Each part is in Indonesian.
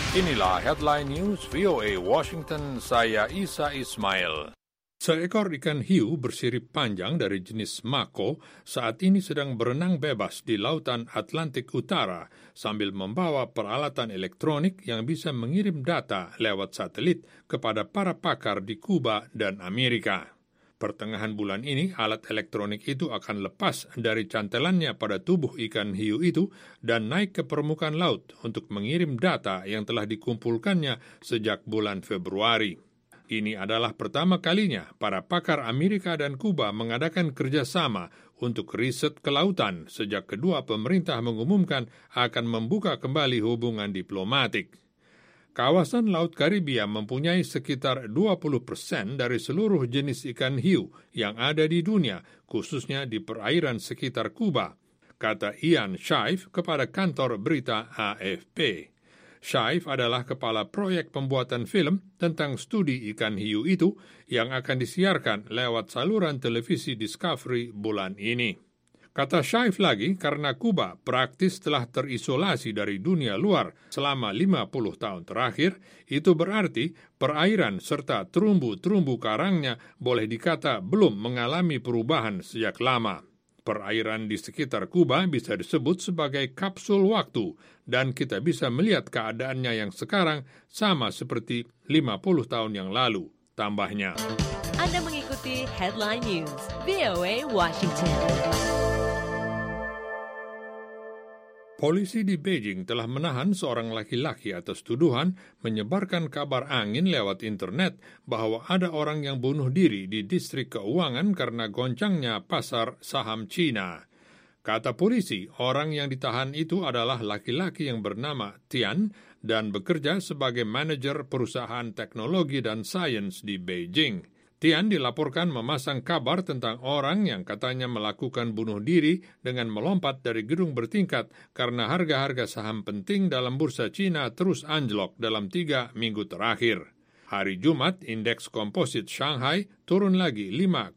Inilah headline news VOA Washington, saya Isa Ismail. Seekor ikan hiu bersirip panjang dari jenis mako saat ini sedang berenang bebas di lautan Atlantik Utara sambil membawa peralatan elektronik yang bisa mengirim data lewat satelit kepada para pakar di Kuba dan Amerika. Pertengahan bulan ini, alat elektronik itu akan lepas dari cantelannya pada tubuh ikan hiu itu dan naik ke permukaan laut untuk mengirim data yang telah dikumpulkannya sejak bulan Februari. Ini adalah pertama kalinya para pakar Amerika dan Kuba mengadakan kerjasama untuk riset kelautan sejak kedua pemerintah mengumumkan akan membuka kembali hubungan diplomatik. Kawasan Laut Karibia mempunyai sekitar 20% dari seluruh jenis ikan hiu yang ada di dunia, khususnya di perairan sekitar Kuba, kata Ian Shive kepada kantor berita AFP. Shive adalah kepala proyek pembuatan film tentang studi ikan hiu itu yang akan disiarkan lewat saluran televisi Discovery bulan ini. Kata Shive lagi, karena Kuba praktis telah terisolasi dari dunia luar selama 50 tahun terakhir, itu berarti perairan serta terumbu-terumbu karangnya boleh dikata belum mengalami perubahan sejak lama. Perairan di sekitar Kuba bisa disebut sebagai kapsul waktu, dan kita bisa melihat keadaannya yang sekarang sama seperti 50 tahun yang lalu, tambahnya. Anda mengikuti Headline News, VOA Washington. Polisi di Beijing telah menahan seorang laki-laki atas tuduhan menyebarkan kabar angin lewat internet bahwa ada orang yang bunuh diri di distrik keuangan karena goncangnya pasar saham Cina. Kata polisi, orang yang ditahan itu adalah laki-laki yang bernama Tian dan bekerja sebagai manajer perusahaan teknologi dan sains di Beijing. Tian dilaporkan memasang kabar tentang orang yang katanya melakukan bunuh diri dengan melompat dari gedung bertingkat karena harga-harga saham penting dalam bursa Cina terus anjlok dalam 3 minggu terakhir. Hari Jumat, indeks komposit Shanghai turun lagi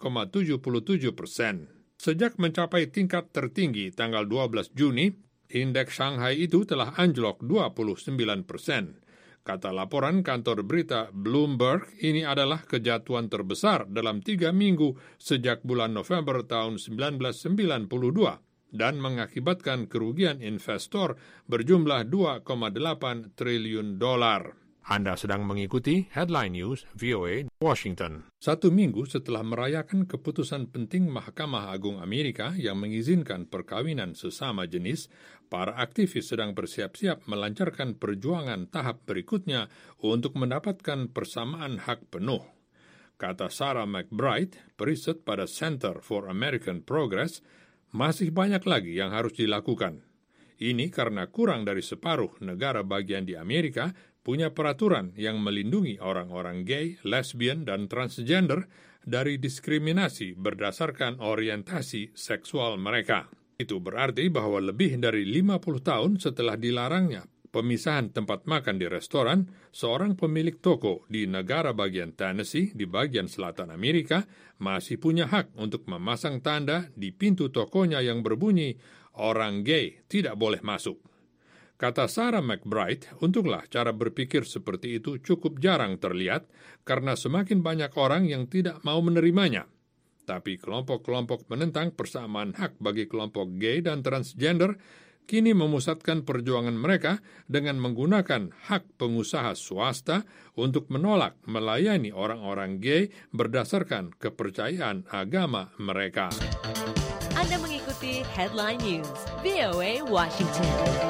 5,77%. Sejak mencapai tingkat tertinggi tanggal 12 Juni, indeks Shanghai itu telah anjlok 29%. Kata laporan kantor berita Bloomberg, ini adalah kejatuhan terbesar dalam 3 minggu sejak bulan November tahun 1992 dan mengakibatkan kerugian investor berjumlah 2,8 triliun dolar. Anda sedang mengikuti Headline News VOA Washington. 1 minggu setelah merayakan keputusan penting Mahkamah Agung Amerika yang mengizinkan perkawinan sesama jenis, para aktivis sedang bersiap-siap melancarkan perjuangan tahap berikutnya untuk mendapatkan persamaan hak penuh. Kata Sarah McBride, periset pada Center for American Progress, masih banyak lagi yang harus dilakukan. Ini karena kurang dari separuh negara bagian di Amerika punya peraturan yang melindungi orang-orang gay, lesbian, dan transgender dari diskriminasi berdasarkan orientasi seksual mereka. Itu berarti bahwa lebih dari 50 tahun setelah dilarangnya pemisahan tempat makan di restoran, seorang pemilik toko di negara bagian Tennessee di bagian selatan Amerika masih punya hak untuk memasang tanda di pintu tokonya yang berbunyi, "Orang gay tidak boleh masuk." Kata Sarah McBride, untunglah cara berpikir seperti itu cukup jarang terlihat karena semakin banyak orang yang tidak mau menerimanya. Tapi kelompok-kelompok menentang persamaan hak bagi kelompok gay dan transgender kini memusatkan perjuangan mereka dengan menggunakan hak pengusaha swasta untuk menolak melayani orang-orang gay berdasarkan kepercayaan agama mereka. Anda mengikuti Headline News, VOA Washington.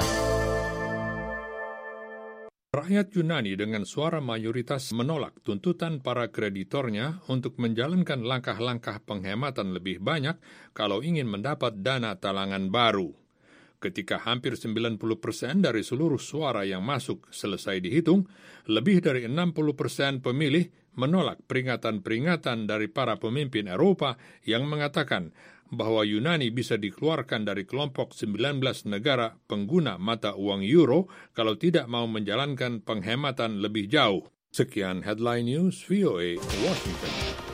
Rakyat Yunani dengan suara mayoritas menolak tuntutan para kreditornya untuk menjalankan langkah-langkah penghematan lebih banyak kalau ingin mendapat dana talangan baru. Ketika hampir 90% dari seluruh suara yang masuk selesai dihitung, lebih dari 60% pemilih menolak peringatan-peringatan dari para pemimpin Eropa yang mengatakan bahwa Yunani bisa dikeluarkan dari kelompok 19 negara pengguna mata uang euro kalau tidak mau menjalankan penghematan lebih jauh. Sekian Headline News VOA Washington.